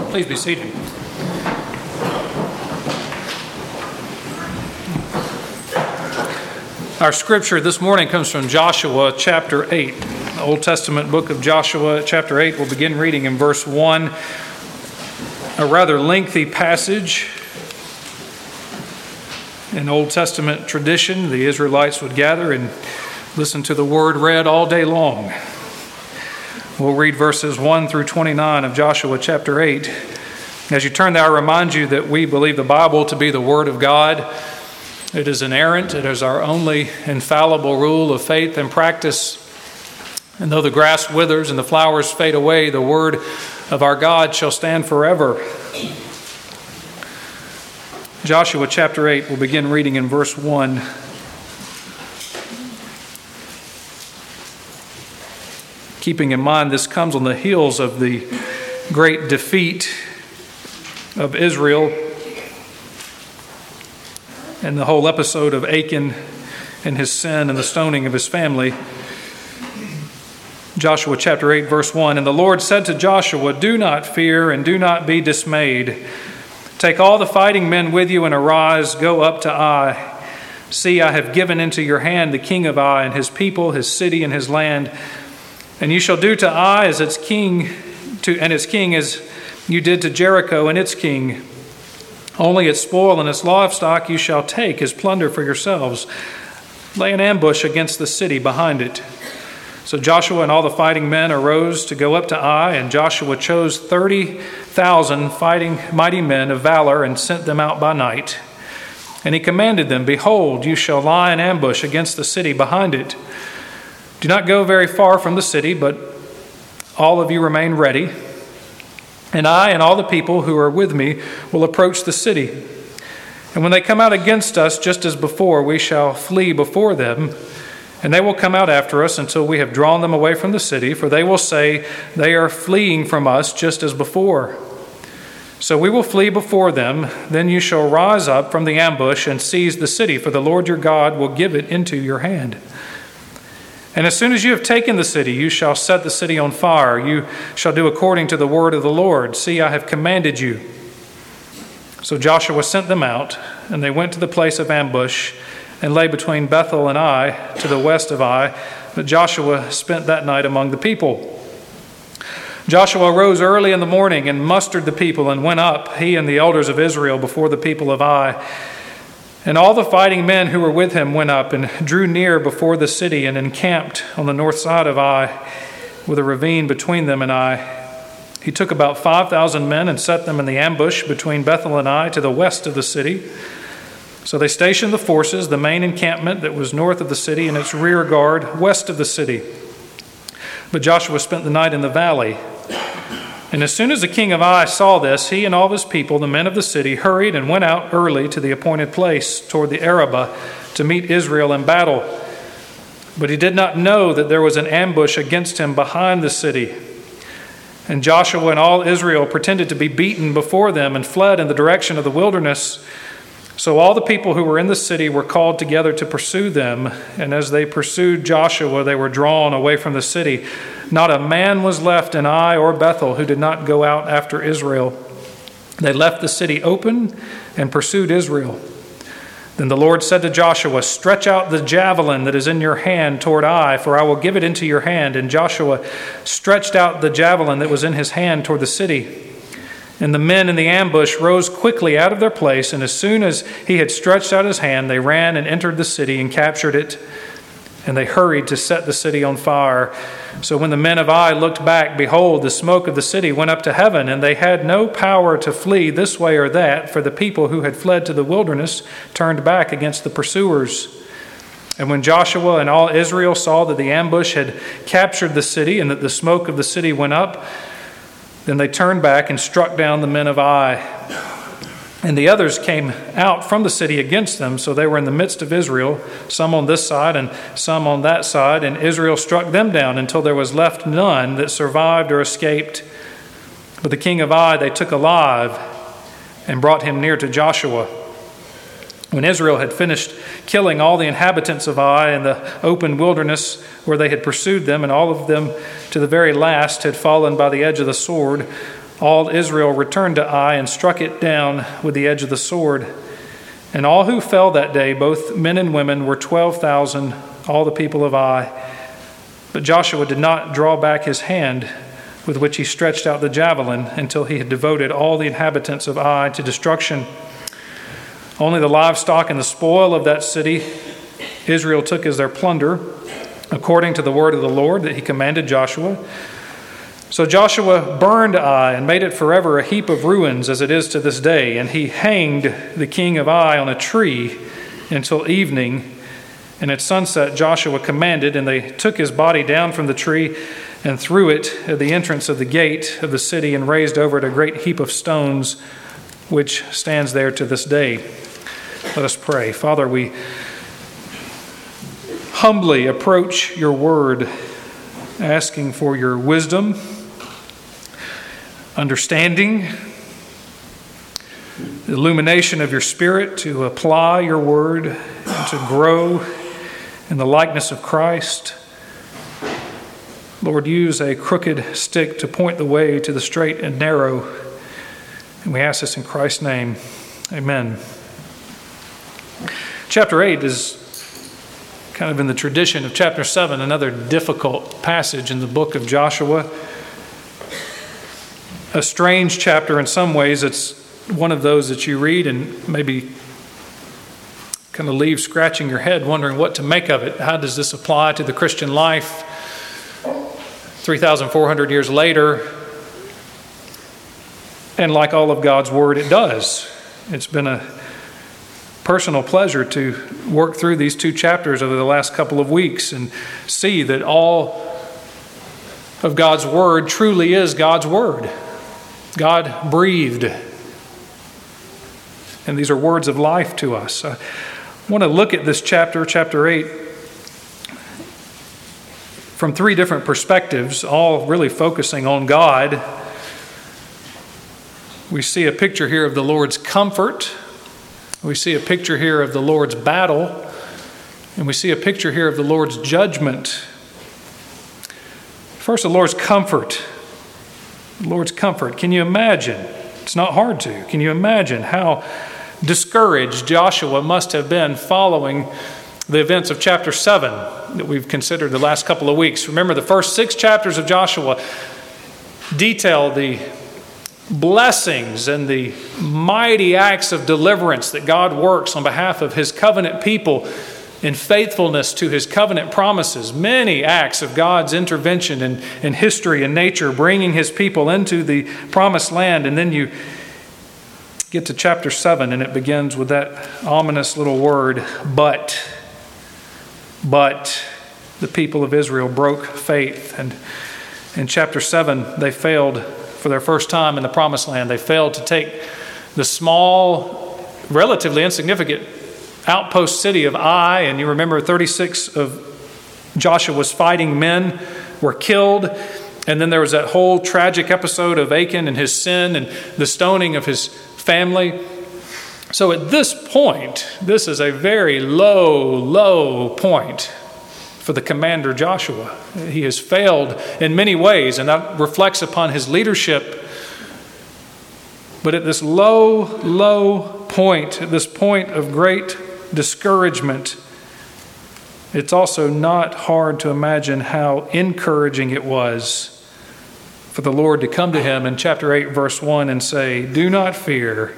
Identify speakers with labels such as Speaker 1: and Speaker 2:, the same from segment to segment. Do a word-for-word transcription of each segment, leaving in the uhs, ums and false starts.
Speaker 1: Please be seated. Our scripture this morning comes from Joshua chapter eight. The Old Testament book of Joshua chapter eight. We'll begin reading in verse one. A rather lengthy passage. In Old Testament tradition, the Israelites would gather and listen to the word read all day long. We'll read verses one through twenty-nine of Joshua chapter eight. As you turn there, I remind you that we believe the Bible to be the Word of God. It is inerrant. It is our only infallible rule of faith and practice. And though the grass withers and the flowers fade away, the word of our God shall stand forever. Joshua chapter eight, we'll begin reading in verse one. Keeping in mind this comes on the heels of the great defeat of Israel and the whole episode of Achan and his sin and the stoning of his family. Joshua chapter eight, verse one. And the Lord said to Joshua, "Do not fear and do not be dismayed. Take all the fighting men with you and arise, go up to Ai. See, I have given into your hand the king of Ai and his people, his city and his land. And you shall do to Ai as its king, to and its king as you did to Jericho and its king. Only its spoil and its livestock you shall take as plunder for yourselves. Lay an ambush against the city behind it." So Joshua and all the fighting men arose to go up to Ai, and Joshua chose thirty thousand fighting mighty men of valor and sent them out by night. And he commanded them, "Behold, you shall lie in ambush against the city behind it. Do not go very far from the city, but all of you remain ready. And I and all the people who are with me will approach the city. And when they come out against us, just as before, we shall flee before them. And they will come out after us until we have drawn them away from the city, for they will say, 'They are fleeing from us just as before.' So we will flee before them. Then you shall rise up from the ambush and seize the city, for the Lord your God will give it into your hand. And as soon as you have taken the city, you shall set the city on fire. You shall do according to the word of the Lord. See, I have commanded you." So Joshua sent them out, and they went to the place of ambush and lay between Bethel and Ai, to the west of Ai. But Joshua spent that night among the people. Joshua rose early in the morning and mustered the people and went up, he and the elders of Israel, before the people of Ai. And all the fighting men who were with him went up and drew near before the city and encamped on the north side of Ai, with a ravine between them and Ai. He took about five thousand men and set them in the ambush between Bethel and Ai to the west of the city. So they stationed the forces, the main encampment that was north of the city and its rear guard west of the city. But Joshua spent the night in the valley. And as soon as the king of Ai saw this, he and all of his people, the men of the city, hurried and went out early to the appointed place toward the Arabah to meet Israel in battle. But he did not know that there was an ambush against him behind the city. And Joshua and all Israel pretended to be beaten before them and fled in the direction of the wilderness. So all the people who were in the city were called together to pursue them. And as they pursued Joshua, they were drawn away from the city. Not a man was left in Ai or Bethel who did not go out after Israel. They left the city open and pursued Israel. Then the Lord said to Joshua, "Stretch out the javelin that is in your hand toward Ai, for I will give it into your hand." And Joshua stretched out the javelin that was in his hand toward the city. And the men in the ambush rose quickly out of their place, and as soon as he had stretched out his hand, they ran and entered the city and captured it. And they hurried to set the city on fire. So when the men of Ai looked back, behold, the smoke of the city went up to heaven, and they had no power to flee this way or that, for the people who had fled to the wilderness turned back against the pursuers. And when Joshua and all Israel saw that the ambush had captured the city and that the smoke of the city went up, then they turned back and struck down the men of Ai. And the others came out from the city against them, so they were in the midst of Israel, some on this side and some on that side, and Israel struck them down until there was left none that survived or escaped. But the king of Ai they took alive and brought him near to Joshua. When Israel had finished killing all the inhabitants of Ai in the open wilderness where they had pursued them, and all of them to the very last had fallen by the edge of the sword, all Israel returned to Ai and struck it down with the edge of the sword. And all who fell that day, both men and women, were twelve thousand, all the people of Ai. But Joshua did not draw back his hand with which he stretched out the javelin until he had devoted all the inhabitants of Ai to destruction. Only the livestock and the spoil of that city Israel took as their plunder, according to the word of the Lord that he commanded Joshua. So Joshua burned Ai and made it forever a heap of ruins, as it is to this day. And he hanged the king of Ai on a tree until evening. And at sunset Joshua commanded, and they took his body down from the tree and threw it at the entrance of the gate of the city and raised over it a great heap of stones, which stands there to this day. Let us pray. Father, we humbly approach your word, asking for your wisdom, understanding, the illumination of your Spirit to apply your word and to grow in the likeness of Christ. Lord, use a crooked stick to point the way to the straight and narrow. And we ask this in Christ's name. Amen. Chapter eight is kind of in the tradition of chapter seven, another difficult passage in the book of Joshua. A strange chapter in some ways. It's one of those that you read and maybe kind of leave scratching your head, wondering what to make of it. How does this apply to the Christian life three thousand four hundred years later? And like all of God's Word, it does. It's been a personal pleasure to work through these two chapters over the last couple of weeks and see that all of God's Word truly is God's Word. God breathed. And these are words of life to us. I want to look at this chapter, chapter eight, from three different perspectives, all really focusing on God. We see a picture here of the Lord's comfort. We see a picture here of the Lord's battle. And we see a picture here of the Lord's judgment. First, the Lord's comfort. The Lord's comfort. Can you imagine? It's not hard to. Can you imagine how discouraged Joshua must have been following the events of chapter seven that we've considered the last couple of weeks? Remember, the first six chapters of Joshua detail the blessings and the mighty acts of deliverance that God works on behalf of his covenant people in faithfulness to his covenant promises. Many acts of God's intervention in, in history and nature, bringing his people into the promised land. And then you get to chapter seven, and it begins with that ominous little word, but. But the people of Israel broke faith. And in chapter seven, they failed for their first time in the promised land. They failed to take the small, relatively insignificant outpost city of Ai. And you remember thirty-six of Joshua's fighting men were killed. And then there was that whole tragic episode of Achan and his sin and the stoning of his family. So at this point, this is a very low, low point for the commander Joshua. He has failed in many ways, and that reflects upon his leadership. But at this low, low point, at this point of great discouragement, it's also not hard to imagine how encouraging it was for the Lord to come to him in chapter eight, verse one, and say, "Do not fear,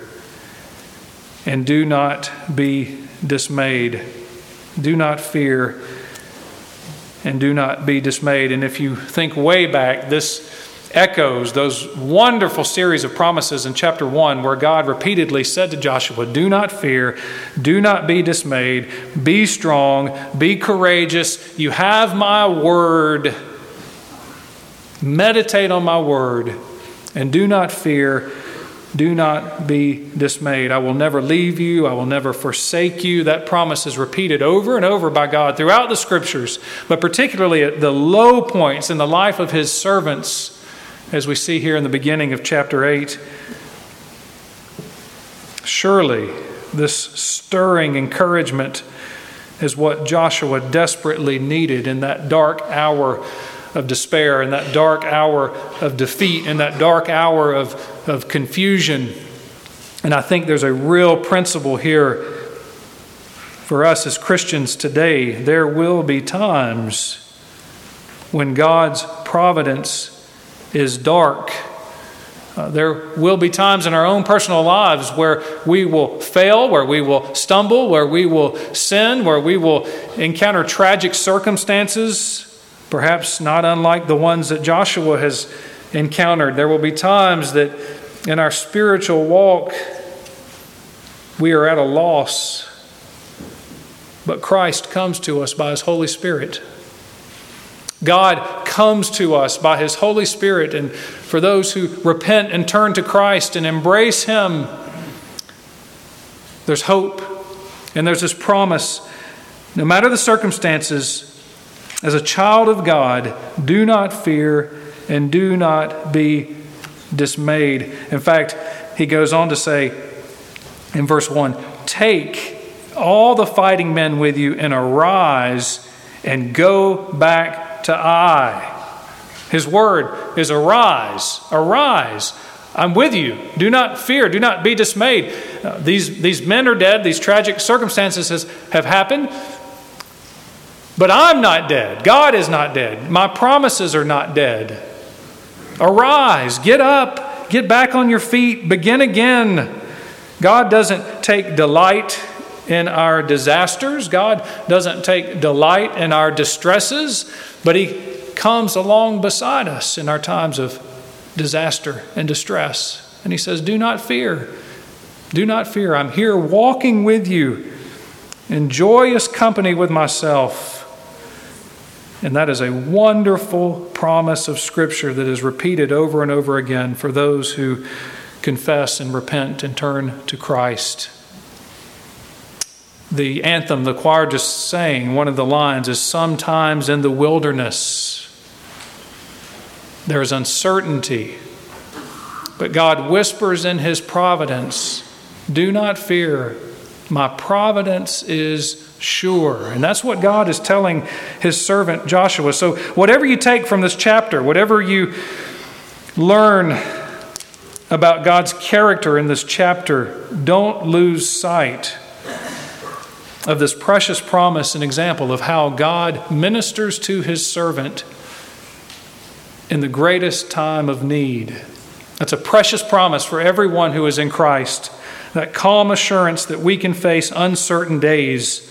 Speaker 1: and do not be dismayed." Do not fear and do not be dismayed. And if you think way back, this echoes those wonderful series of promises in chapter one where God repeatedly said to Joshua, "Do not fear, do not be dismayed, be strong, be courageous. You have my word. Meditate on my word, and do not fear. Do not be dismayed. I will never leave you. I will never forsake you." That promise is repeated over and over by God throughout the Scriptures, but particularly at the low points in the life of his servants, as we see here in the beginning of chapter eight. Surely this stirring encouragement is what Joshua desperately needed in that dark hour of despair, in that dark hour of defeat, in that dark hour of, of confusion. And I think there's a real principle here for us as Christians today. There will be times when God's providence is dark. Uh, there will be times in our own personal lives where we will fail, where we will stumble, where we will sin, where we will encounter tragic circumstances, perhaps not unlike the ones that Joshua has encountered. There will be times that in our spiritual walk we are at a loss, but Christ comes to us by His Holy Spirit. God comes to us by His Holy Spirit, and for those who repent and turn to Christ and embrace Him, there's hope and there's this promise. No matter the circumstances, as a child of God, do not fear and do not be dismayed. In fact, he goes on to say in verse one, take all the fighting men with you and arise and go back to Ai. His word is arise, arise. I'm with you. Do not fear. Do not be dismayed. Uh, these, these men are dead. These tragic circumstances has, have happened. But I'm not dead. God is not dead. My promises are not dead. Arise. Get up. Get back on your feet. Begin again. God doesn't take delight in our disasters. God doesn't take delight in our distresses, but He comes along beside us in our times of disaster and distress. And He says, do not fear. Do not fear. I'm here walking with you in joyous company with myself. And that is a wonderful promise of Scripture that is repeated over and over again for those who confess and repent and turn to Christ. The anthem the choir just sang, one of the lines is, sometimes in the wilderness there is uncertainty, but God whispers in His providence, do not fear, my providence is sure. And that's what God is telling His servant Joshua. So whatever you take from this chapter, whatever you learn about God's character in this chapter, don't lose sight of this precious promise and example of how God ministers to His servant in the greatest time of need. That's a precious promise for everyone who is in Christ. That calm assurance that we can face uncertain days.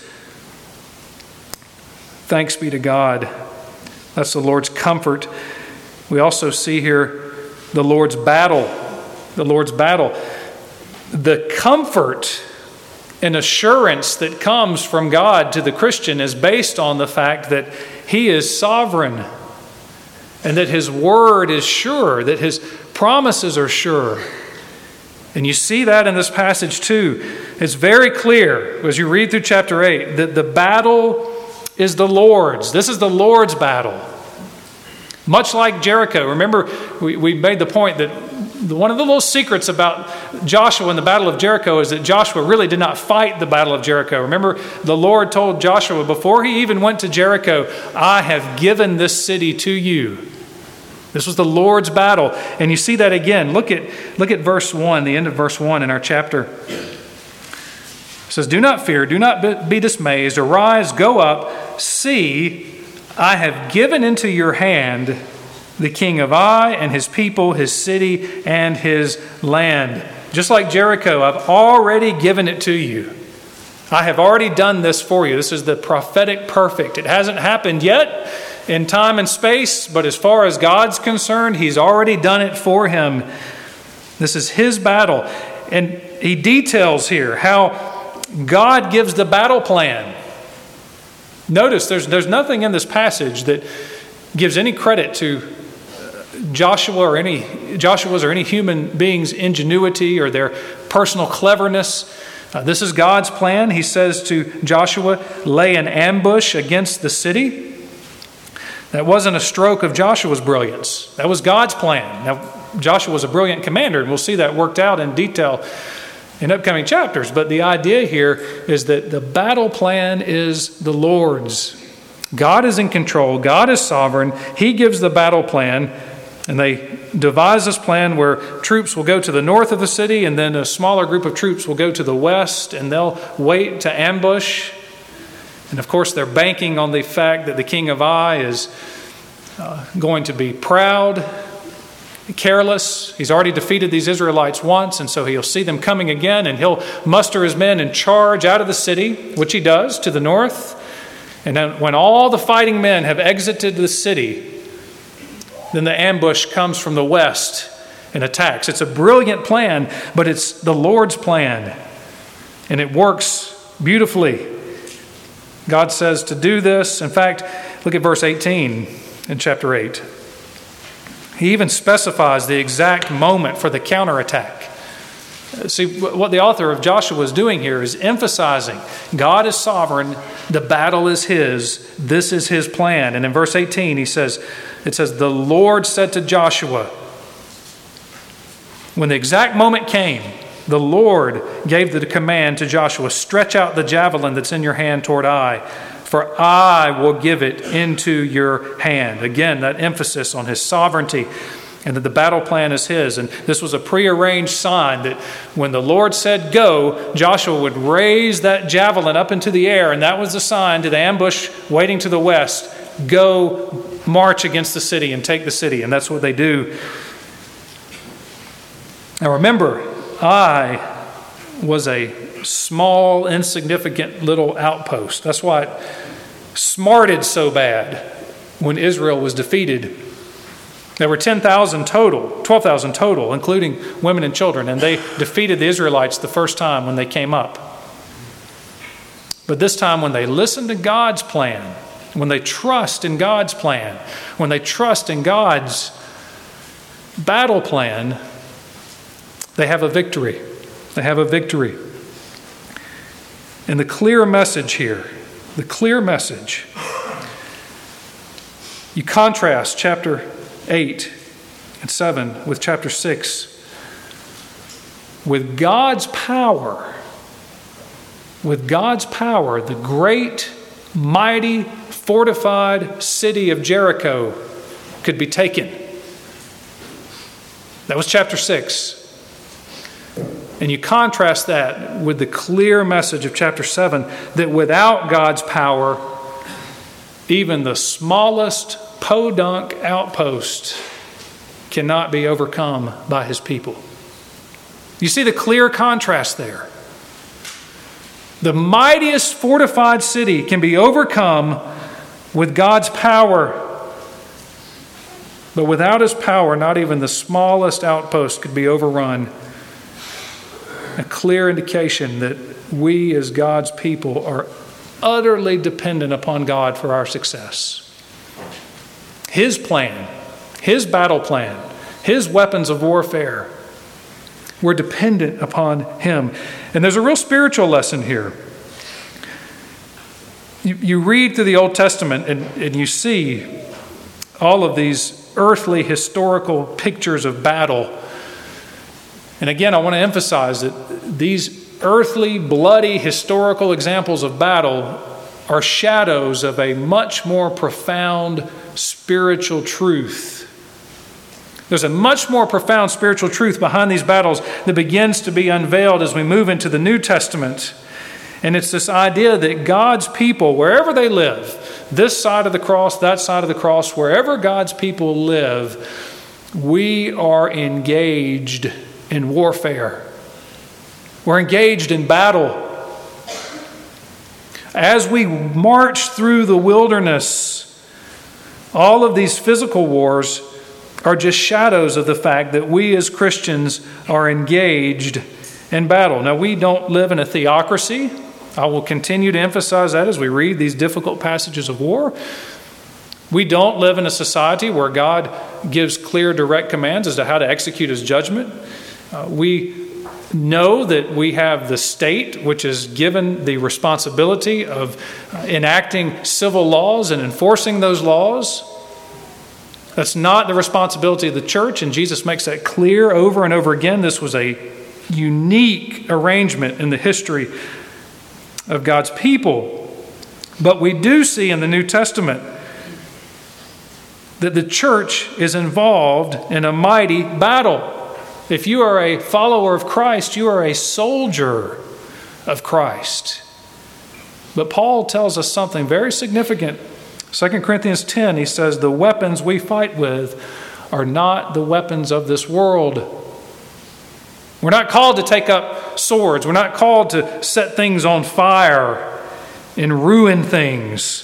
Speaker 1: Thanks be to God. That's the Lord's comfort. We also see here the Lord's battle. The Lord's battle. The comfort and assurance that comes from God to the Christian is based on the fact that He is sovereign and that His word is sure, that His promises are sure. And you see that in this passage too. It's very clear as you read through chapter eight that the battle is the Lord's. This is the Lord's battle. Much like Jericho. Remember, we, we made the point that one of the little secrets about Joshua in the Battle of Jericho is that Joshua really did not fight the Battle of Jericho. Remember, the Lord told Joshua before he even went to Jericho, I have given this city to you. This was the Lord's battle. And you see that again. Look at, look at verse one, the end of verse one in our chapter. It says, do not fear, do not be dismayed. Arise, go up, see, I have given into your hand the king of Ai and his people, his city, and his land. Just like Jericho, I've already given it to you. I have already done this for you. This is the prophetic perfect. It hasn't happened yet in time and space, but as far as God's concerned, He's already done it for him. This is His battle. And He details here how God gives the battle plan. Notice there's, there's nothing in this passage that gives any credit to Joshua or any Joshua's or any human being's ingenuity or their personal cleverness. Uh, this is God's plan. He says to Joshua, lay an ambush against the city. That wasn't a stroke of Joshua's brilliance. That was God's plan. Now, Joshua was a brilliant commander, and we'll see that worked out in detail in upcoming chapters. But the idea here is that the battle plan is the Lord's. God is in control. God is sovereign. He gives the battle plan, and they devise this plan where troops will go to the north of the city, and then a smaller group of troops will go to the west, and they'll wait to ambush. And of course, they're banking on the fact that the king of Ai is uh, going to be proud, careless. He's already defeated these Israelites once, and so he'll see them coming again, and he'll muster his men and charge out of the city, which he does, to the north. And then when all the fighting men have exited the city, then the ambush comes from the west and attacks. It's a brilliant plan, but it's the Lord's plan, and it works beautifully. God says to do this. In fact, look at verse eighteen in chapter eight. He even specifies the exact moment for the counterattack. See, what the author of Joshua is doing here is emphasizing God is sovereign, the battle is his, this is his plan. And in verse eighteen, he says, it says, the Lord said to Joshua, when the exact moment came, the Lord gave the command to Joshua, stretch out the javelin that's in your hand toward Ai, for I will give it into your hand. Again, that emphasis on his sovereignty and that the battle plan is his. And this was a prearranged sign that when the Lord said go, Joshua would raise that javelin up into the air, and that was the sign to the ambush waiting to the west, go march against the city and take the city. And that's what they do. Now remember, Ai was a small, insignificant little outpost. That's why it smarted so bad when Israel was defeated. There were ten thousand total, twelve thousand total, including women and children, and they defeated the Israelites the first time when they came up. But this time when they listen to God's plan, when they trust in God's plan, when they trust in God's battle plan, they have a victory. They have a victory. And the clear message here, the clear message, you contrast chapter eight and seven with chapter six. With God's power, with God's power, the great, mighty, fortified city of Jericho could be taken. That was chapter six. And you contrast that with the clear message of chapter seven that without God's power, even the smallest podunk outpost cannot be overcome by his people. You see the clear contrast there. The mightiest fortified city can be overcome with God's power. But without his power, not even the smallest outpost could be overrun. A clear indication that we as God's people are utterly dependent upon God for our success. His plan, his battle plan, his weapons of warfare, we're dependent upon him. And there's a real spiritual lesson here. You, you read through the Old Testament and, and you see all of these earthly historical pictures of battle. And again, I want to emphasize that these earthly, bloody, historical examples of battle are shadows of a much more profound spiritual truth. There's a much more profound spiritual truth behind these battles that begins to be unveiled as we move into the New Testament. And it's this idea that God's people, wherever they live, this side of the cross, that side of the cross, wherever God's people live, we are engaged in warfare. We're engaged in battle. As we march through the wilderness, all of these physical wars are just shadows of the fact that we as Christians are engaged in battle. Now, we don't live in a theocracy. I will continue to emphasize that as we read these difficult passages of war. We don't live in a society where God gives clear, direct commands as to how to execute his judgment. Uh, we know that we have the state, which is given the responsibility of uh, enacting civil laws and enforcing those laws. That's not the responsibility of the church, and Jesus makes that clear over and over again. This was a unique arrangement in the history of God's people. But we do see in the New Testament that the church is involved in a mighty battle. If you are a follower of Christ, you are a soldier of Christ. But Paul tells us something very significant. Second Corinthians ten, he says, the weapons we fight with are not the weapons of this world. We're not called to take up swords. We're not called to set things on fire and ruin things.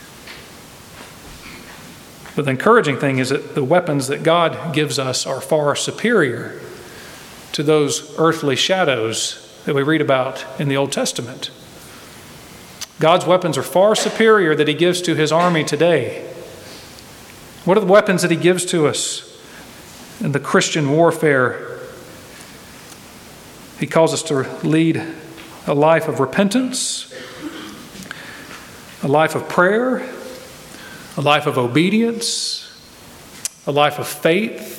Speaker 1: But the encouraging thing is that the weapons that God gives us are far superior to those earthly shadows that we read about in the Old Testament. God's weapons are far superior that He gives to His army today. What are the weapons that He gives to us in the Christian warfare? He calls us to lead a life of repentance, a life of prayer, a life of obedience, a life of faith.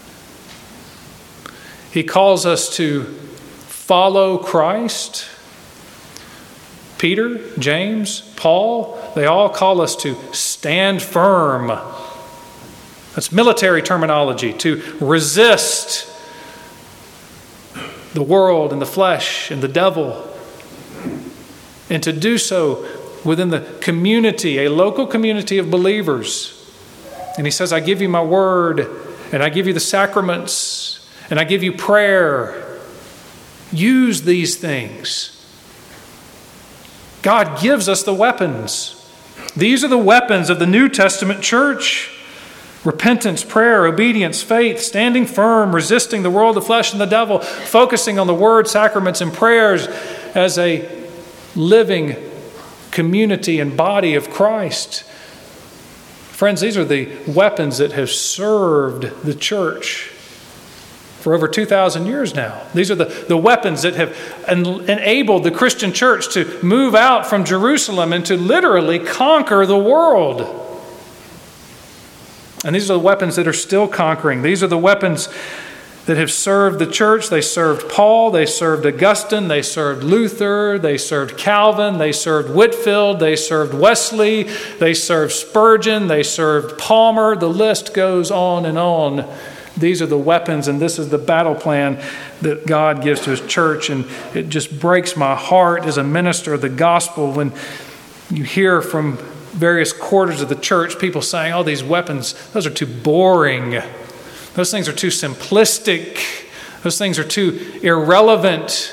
Speaker 1: He calls us to follow Christ. Peter, James, Paul, they all call us to stand firm. That's military terminology, to resist the world and the flesh and the devil, and to do so within the community, a local community of believers. And he says, I give you my word, and I give you the sacraments, and I give you prayer. Use these things. God gives us the weapons. These are the weapons of the New Testament church. Repentance, prayer, obedience, faith, standing firm, resisting the world, the flesh, and the devil, focusing on the word, sacraments, and prayers as a living community and body of Christ. Friends, these are the weapons that have served the church for over two thousand years now. These are the, the weapons that have en- enabled the Christian church to move out from Jerusalem and to literally conquer the world. And these are the weapons that are still conquering. These are the weapons that have served the church. They served Paul, they served Augustine, they served Luther, they served Calvin, they served Whitefield, they served Wesley, they served Spurgeon, they served Palmer. The list goes on and on. These are the weapons, and this is the battle plan that God gives to His church. And it just breaks my heart as a minister of the gospel when you hear from various quarters of the church people saying, oh, these weapons, those are too boring. Those things are too simplistic. Those things are too irrelevant.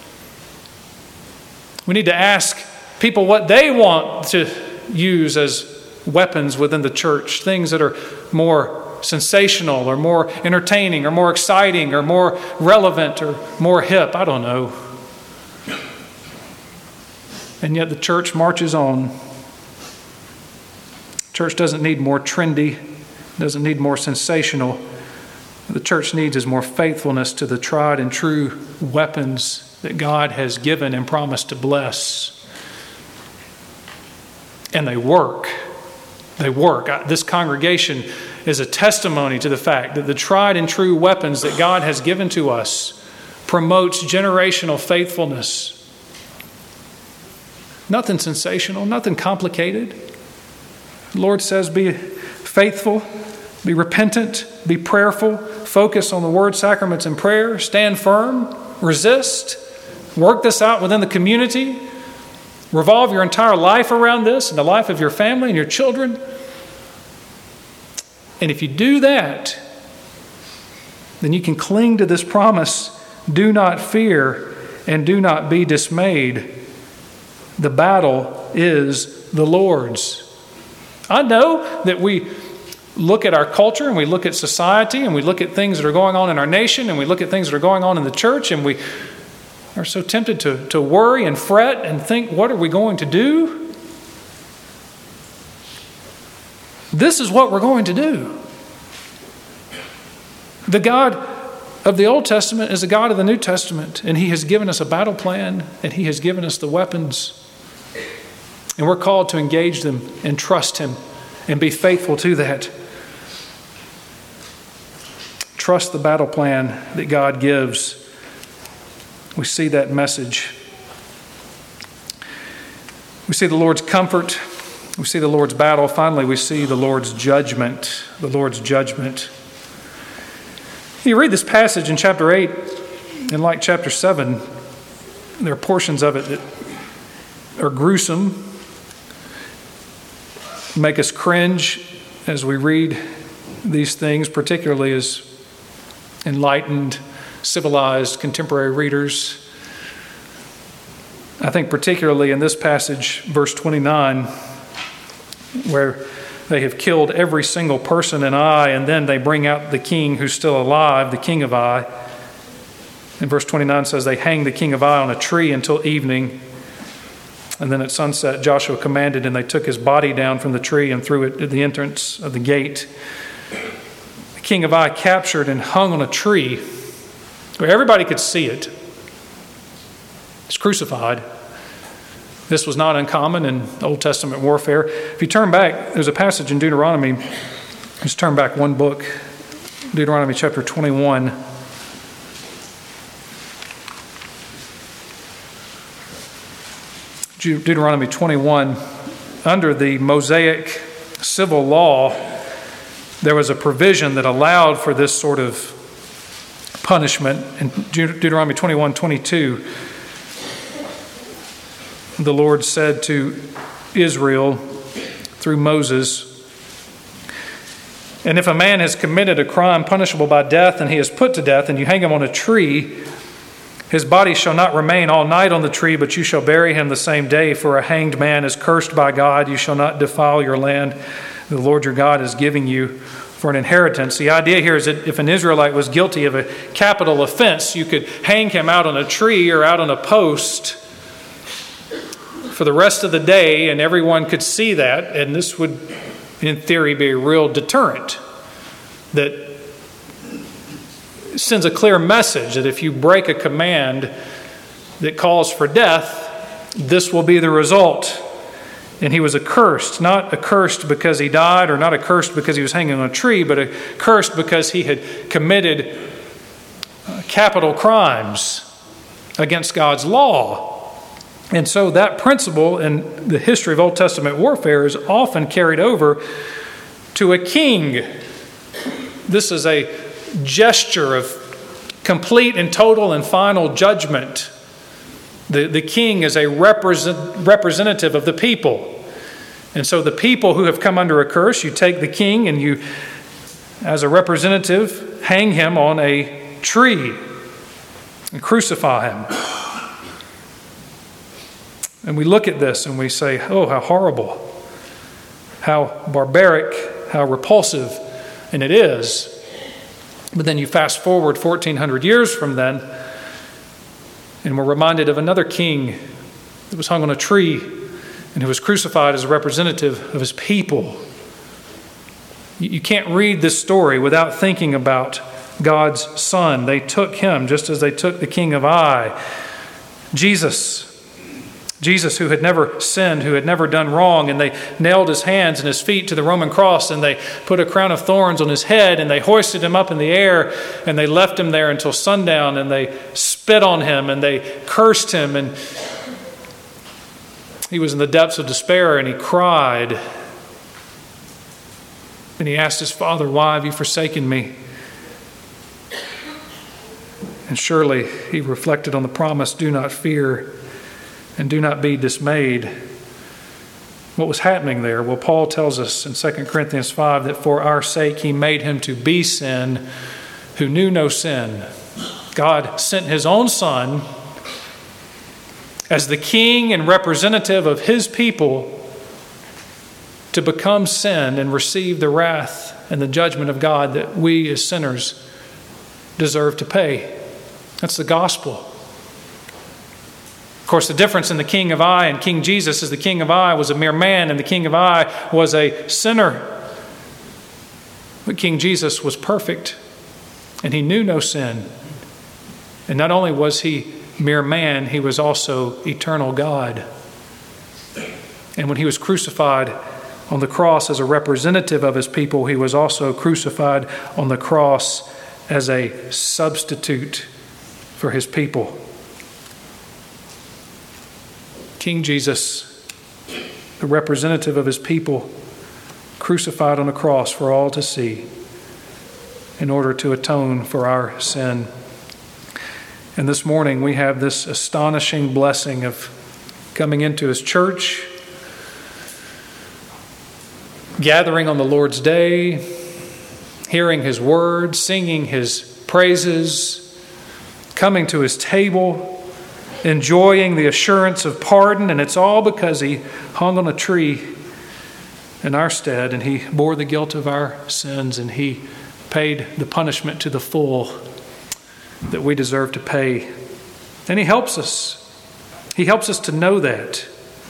Speaker 1: We need to ask people what they want to use as weapons within the church, things that are more sensational or more entertaining or more exciting or more relevant or more hip. I don't know. And yet the church marches on. Church doesn't need more trendy, doesn't need more sensational. What the church needs is more faithfulness to the tried and true weapons that God has given and promised to bless. And they work. They work. This congregation is a testimony to the fact that the tried and true weapons that God has given to us promotes generational faithfulness. Nothing sensational, nothing complicated. The Lord says, be faithful, be repentant, be prayerful, focus on the word, sacraments, and prayer, stand firm, resist, work this out within the community, revolve your entire life around this and the life of your family and your children. And if you do that, then you can cling to this promise, do not fear and do not be dismayed. The battle is the Lord's. I know that we look at our culture and we look at society and we look at things that are going on in our nation and we look at things that are going on in the church and we are so tempted to, to worry and fret and think, what are we going to do? This is what we're going to do. The God of the Old Testament is the God of the New Testament, and He has given us a battle plan and He has given us the weapons. And we're called to engage them and trust Him and be faithful to that. Trust the battle plan that God gives. We see that message. We see the Lord's comfort. We see the Lord's battle. Finally, we see the Lord's judgment. The Lord's judgment. You read this passage in chapter eight, and like chapter seven, there are portions of it that are gruesome, make us cringe as we read these things, particularly as enlightened, civilized, contemporary readers. I think particularly in this passage, verse twenty-nine, where they have killed every single person in Ai, and then they bring out the king who's still alive, the king of Ai. And verse twenty-nine says they hanged the king of Ai on a tree until evening. And then at sunset, Joshua commanded, and they took his body down from the tree and threw it at the entrance of the gate. The king of Ai captured and hung on a tree where everybody could see it. He's crucified. This was not uncommon in Old Testament warfare. If you turn back, there's a passage in Deuteronomy. Just turn back one book, Deuteronomy chapter twenty-one. Deuteronomy twenty-one, under the Mosaic civil law, there was a provision that allowed for this sort of punishment. In Deuteronomy twenty-one twenty-two, the Lord said to Israel through Moses, "And if a man has committed a crime punishable by death, and he is put to death, and you hang him on a tree, his body shall not remain all night on the tree, but you shall bury him the same day. For a hanged man is cursed by God. You shall not defile your land the Lord your God is giving you for an inheritance." The idea here is that if an Israelite was guilty of a capital offense, you could hang him out on a tree or out on a post for the rest of the day, and everyone could see that, and this would, in theory, be a real deterrent that sends a clear message that if you break a command that calls for death, this will be the result. And he was accursed, not accursed because he died, or not accursed because he was hanging on a tree, but accursed because he had committed capital crimes against God's law. And so that principle in the history of Old Testament warfare is often carried over to a king. This is a gesture of complete and total and final judgment. The, the king is a represent, representative of the people. And so the people who have come under a curse, you take the king and you, as a representative, hang him on a tree and crucify him. And we look at this and we say, oh, how horrible, how barbaric, how repulsive, and it is. But then you fast forward fourteen hundred years from then, and we're reminded of another king that was hung on a tree and who was crucified as a representative of his people. You can't read this story without thinking about God's Son. They took him just as they took the king of Ai. Jesus. Jesus, who had never sinned, who had never done wrong, and they nailed his hands and his feet to the Roman cross, and they put a crown of thorns on his head, and they hoisted him up in the air, and they left him there until sundown, and they spit on him, and they cursed him, and he was in the depths of despair, and he cried, and he asked his Father, "Why have you forsaken me?" And surely he reflected on the promise, "Do not fear, and do not be dismayed." What was happening there? Well, Paul tells us in Second Corinthians five that for our sake he made him to be sin who knew no sin. God sent his own Son as the king and representative of his people to become sin and receive the wrath and the judgment of God that we as sinners deserve to pay. That's the gospel. Of course, the difference in the king of Ai and King Jesus is the king of Ai was a mere man and the king of Ai was a sinner. But King Jesus was perfect and he knew no sin. And not only was he mere man, he was also eternal God. And when he was crucified on the cross as a representative of his people, he was also crucified on the cross as a substitute for his people. King Jesus the representative of his people, crucified on a cross for all to see in order to atone for our sin. And this morning we have this astonishing blessing of coming into his church, gathering on the Lord's day, hearing his word, singing his praises, coming to his table, enjoying the assurance of pardon, and it's all because he hung on a tree in our stead, and he bore the guilt of our sins, and he paid the punishment to the full that we deserve to pay. And he helps us. He helps us to know that.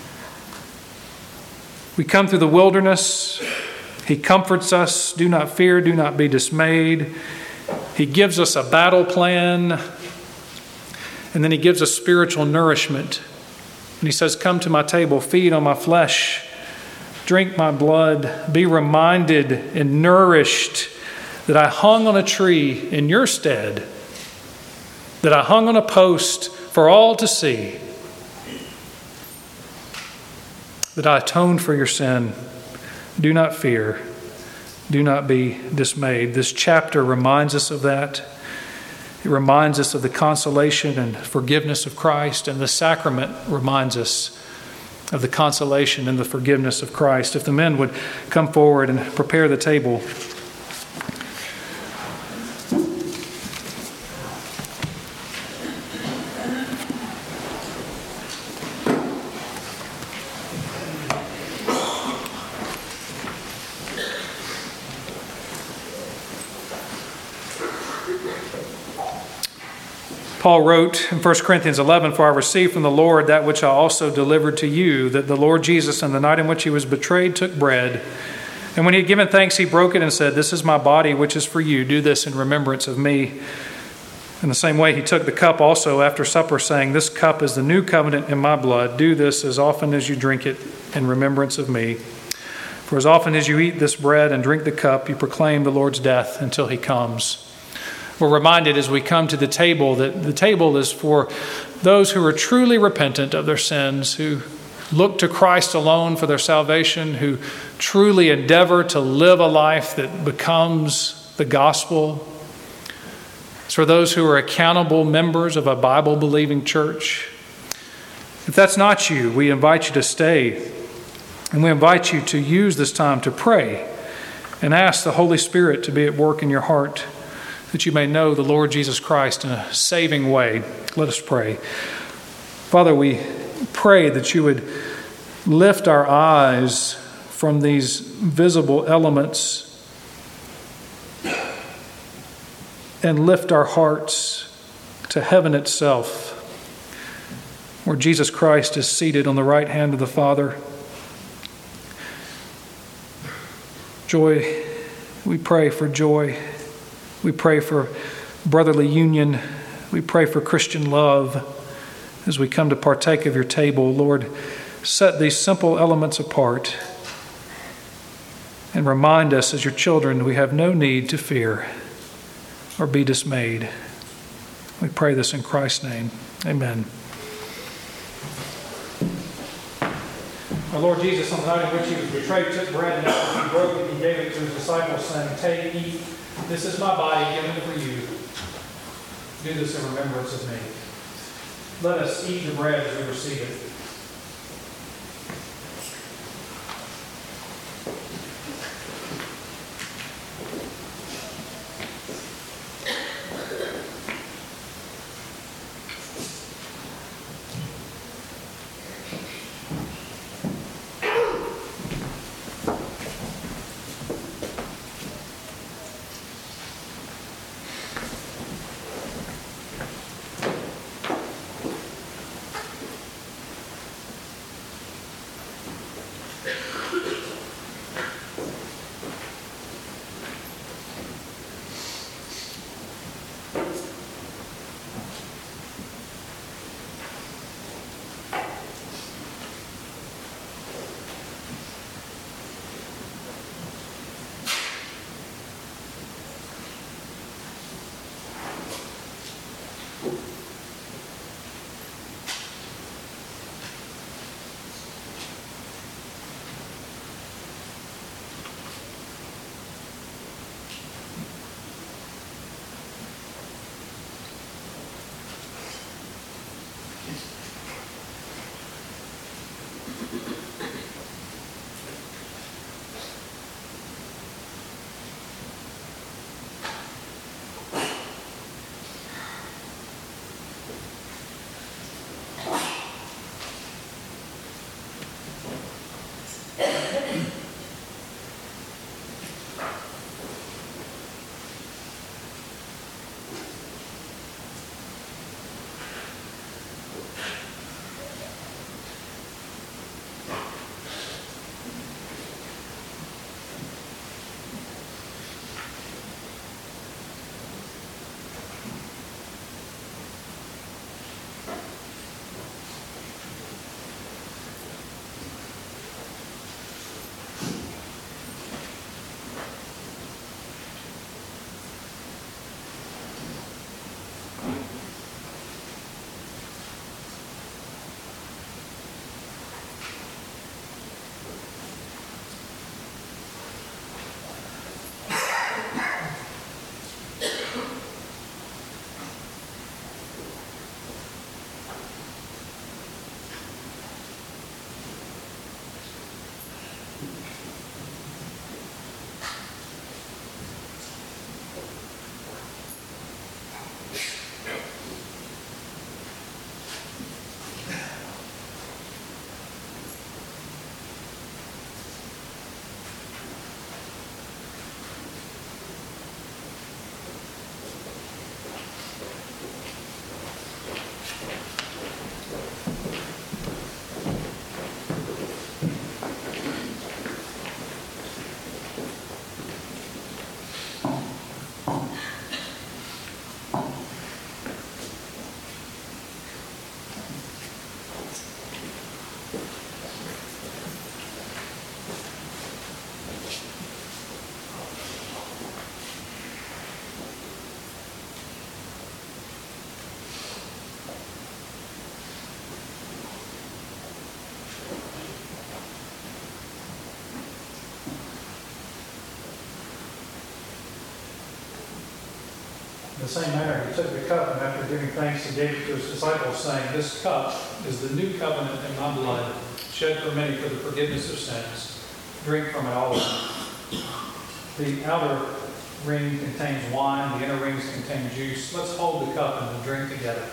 Speaker 1: We come through the wilderness. He comforts us. Do not fear, do not be dismayed. He gives us a battle plan. And then he gives us spiritual nourishment. And he says, come to my table, feed on my flesh, drink my blood, be reminded and nourished that I hung on a tree in your stead, that I hung on a post for all to see, that I atoned for your sin. Do not fear. Do not be dismayed. This chapter reminds us of that. It reminds us of the consolation and forgiveness of Christ, and the sacrament reminds us of the consolation and the forgiveness of Christ. If the men would come forward and prepare the table. Paul wrote in First Corinthians eleven, for I received from the Lord that which I also delivered to you, that the Lord Jesus, on the night in which he was betrayed, took bread. And when he had given thanks, he broke it and said, this is my body, which is for you. Do this in remembrance of me. In the same way, he took the cup also after supper, saying, this cup is the new covenant in my blood. Do this as often as you drink it in remembrance of me. For as often as you eat this bread and drink the cup, you proclaim the Lord's death until he comes. We're reminded as we come to the table that the table is for those who are truly repentant of their sins, who look to Christ alone for their salvation, who truly endeavor to live a life that becomes the gospel. It's for those who are accountable members of a Bible-believing church. If that's not you, we invite you to stay, and we invite you to use this time to pray and ask the Holy Spirit to be at work in your heart, that you may know the Lord Jesus Christ in a saving way. Let us pray. Father, we pray that you would lift our eyes from these visible elements and lift our hearts to heaven itself, where Jesus Christ is seated on the right hand of the Father. Joy, we pray for joy. We pray for brotherly union. We pray for Christian love as we come to partake of your table. Lord, set these simple elements apart and remind us as your children we have no need to fear or be dismayed. We pray this in Christ's name. Amen. Our Lord Jesus, on the night in which he was betrayed, took bread, and after he broke it, he gave it to his disciples, saying, take, eat. This is my body given for you. Do this in remembrance of me. Let us eat the bread as we receive it. same manner, he took the cup, and after giving thanks, he gave it to his disciples, saying, "This cup is the new covenant in my blood, shed for many for the forgiveness of sins. Drink from it, all of you." The outer ring contains wine, the inner rings contain juice. Let's hold the cup and drink together.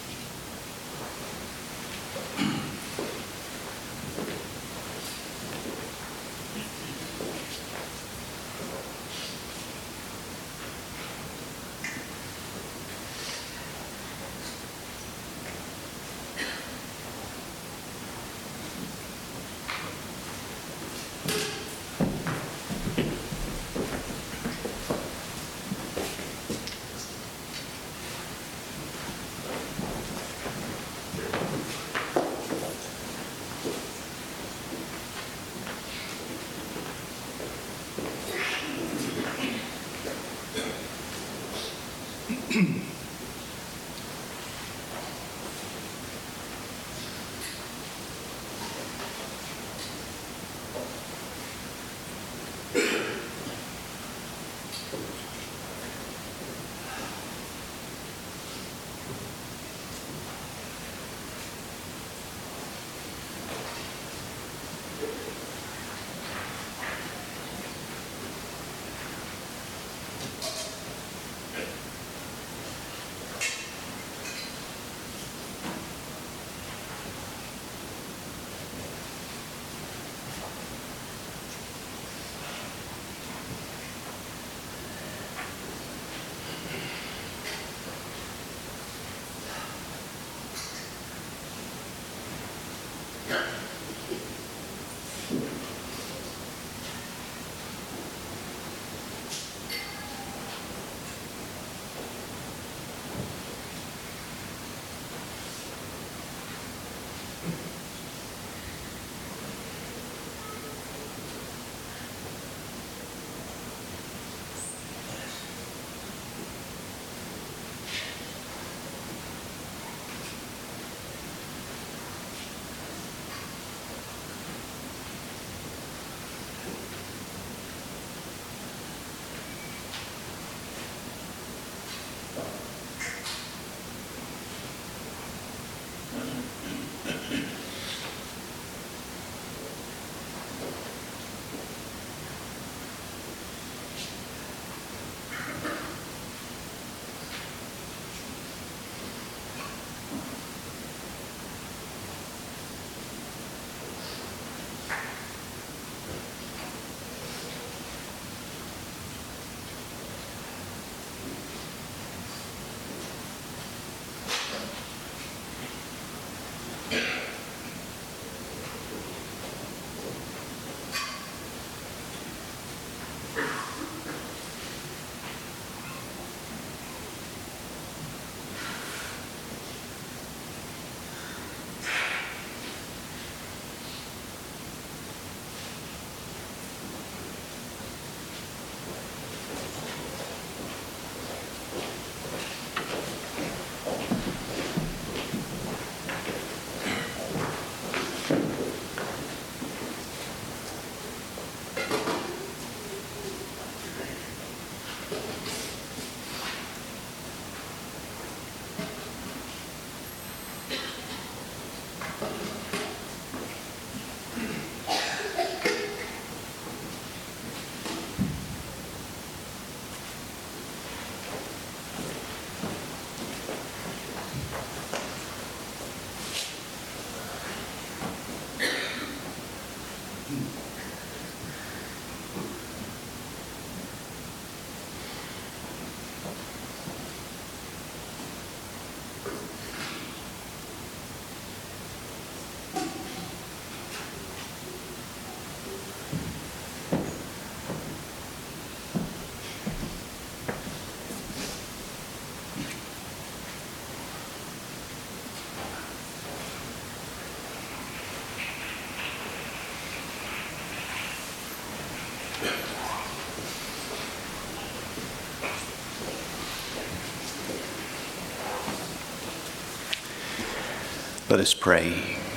Speaker 2: Let us pray.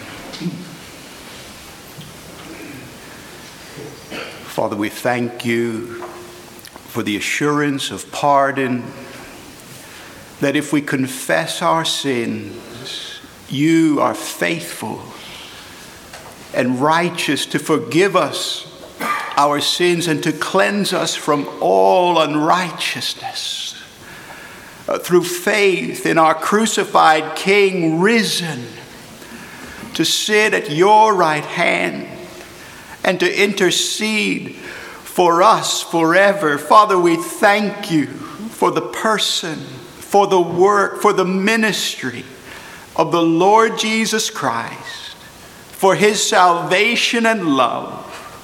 Speaker 2: Father, we thank you for the assurance of pardon that if we confess our sins, you are faithful and righteous to forgive us our sins and to cleanse us from all unrighteousness. Uh, through faith in our crucified King risen to sit at your right hand and to intercede for us forever. Father, we thank you for the person, for the work, for the ministry of the Lord Jesus Christ, for his salvation and love.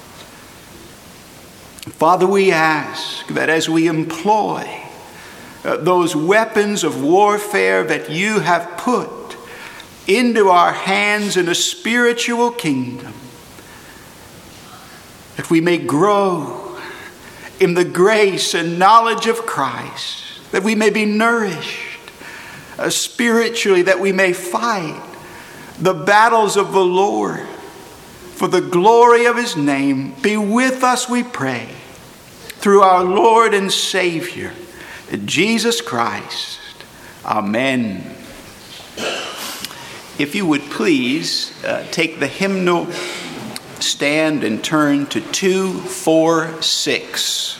Speaker 2: Father, we ask that as we employ uh, those weapons of warfare that you have put into our hands in a spiritual kingdom, that we may grow in the grace and knowledge of Christ, that we may be nourished uh, spiritually, that we may fight the battles of the Lord for the glory of his name. Be with us, we pray, through our Lord and Savior, Jesus Christ. Amen. If you would please uh, take the hymnal stand and turn to two four six.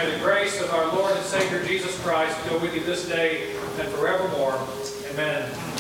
Speaker 1: Savior Jesus Christ go with you this day and forevermore. Amen.